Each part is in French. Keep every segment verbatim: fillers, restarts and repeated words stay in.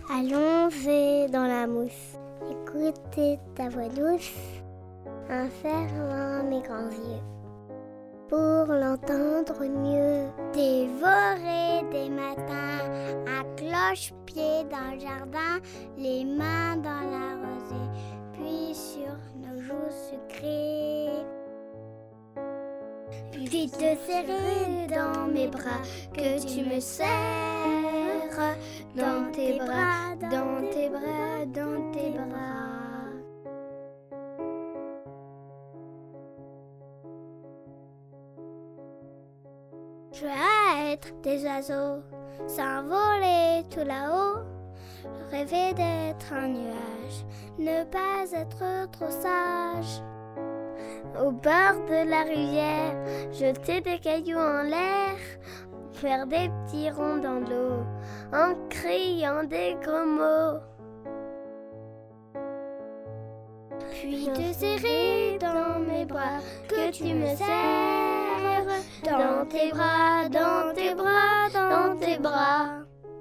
Allongé dans la mousse, écouter ta voix douce en fermant mes grands yeux. Pour l'entendre mieux, dévorer des matins à cloche-pied dans le jardin, les mains dans la rosée, puis sur nos joues sucrées. Puis te serrer dans mes bras, que tu me serres dans tes bras, dans tes bras, dans tes bras. Je veux être des oiseaux, s'envoler tout là-haut, rêver d'être un nuage, ne pas être trop sage. Au bord de la rivière, jeter des cailloux en l'air, faire des petits ronds dans l'eau, en criant des gros mots. Puis te serrer dans mes bras, que tu me serres, dans tes bras, dans tes bras, dans tes bras.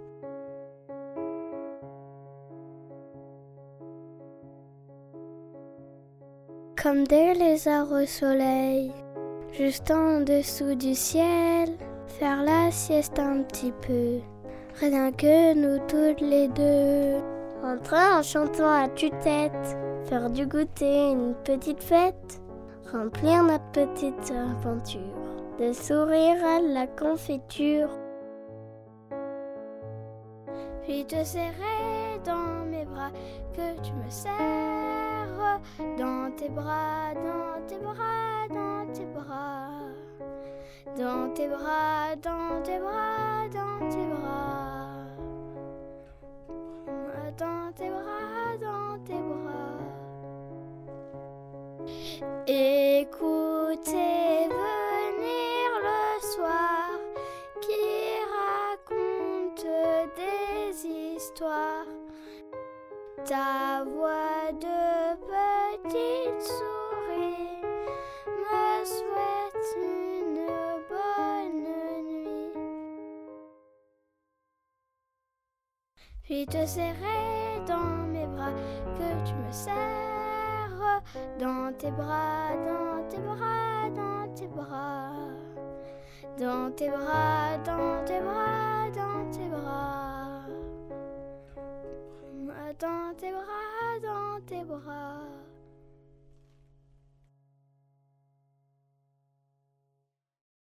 Comme des lézards au soleil, juste en dessous du ciel, faire la sieste un petit peu, rien que nous toutes les deux. Rentrer en chantant à tue-tête, faire du goûter une petite fête, remplir notre petite aventure, de sourire à la confiture. Puis te serrer dans mes bras, que tu me serres, dans tes bras, dans tes bras, dans tes bras, dans tes bras, dans tes bras, dans tes bras, dans tes bras, dans tes bras. Écoutez venir le soir qui raconte des histoires. Ta voix de petite souris me souhaite une bonne nuit. Puis te serrer dans mes bras, que tu me serres, dans tes bras, dans tes bras, dans tes bras, dans tes bras, dans tes bras, dans tes bras, dans tes bras, dans tes bras.